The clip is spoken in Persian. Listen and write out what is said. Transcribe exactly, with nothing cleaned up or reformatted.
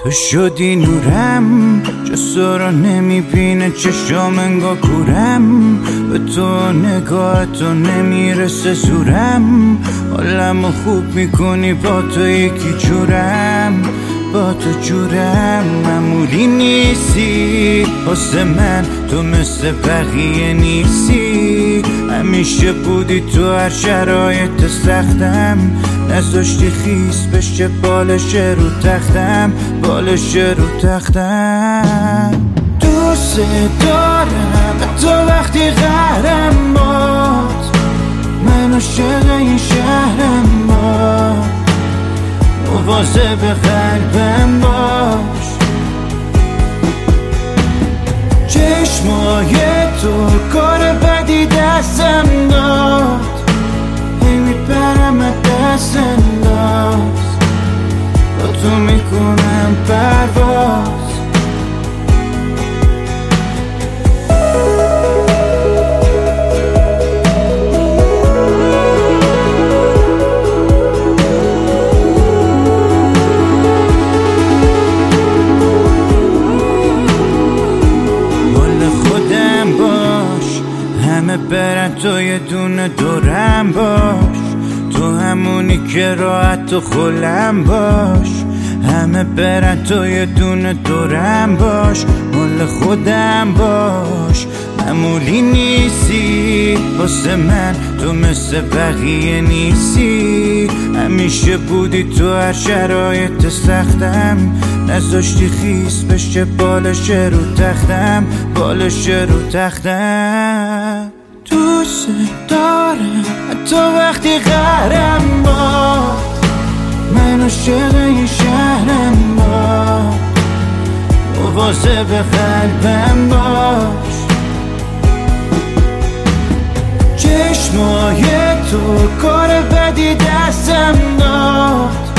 تو شدی نورم، جسا رو نمیبینه چشام انگار کورم. به تو نگاه تو نمیرسه زورم، حالمو خوب میکنی با تو یکی جورم. با تو جورم معمولی نیستی واسه من، تو مثل بقیه نیستی. همیشه بودی تو هر شرایط سختم، نذاشتی خیس بشه بالش رو تختم، بالش رو تختم. دوست دارم تو وقتی قهرم باد، من عاشق این شهرم باد. مواظب قلبم باش، چشمای تو کار بدی دستم داد، هی میپرم از دست انداز، با تو میکنم پرواز. همه برن تو یه دونه دورم باش، تو همونی که راحت و خلم باش. همه برن تو یه دونه دورم باش، مال خودم باش. معمولی نیستی واسه من، تو مثل بقیه نیستی. همیشه بودی تو هر شرایط سختم، نذاشتی خیس بشه بالش رو تختم، بالش رو تختم. دوست دارم تو وقتی قهرم باد، من عاشق این شهرم باد. مواظب قلبم باش، چشمای تو کار بدی دستم داد،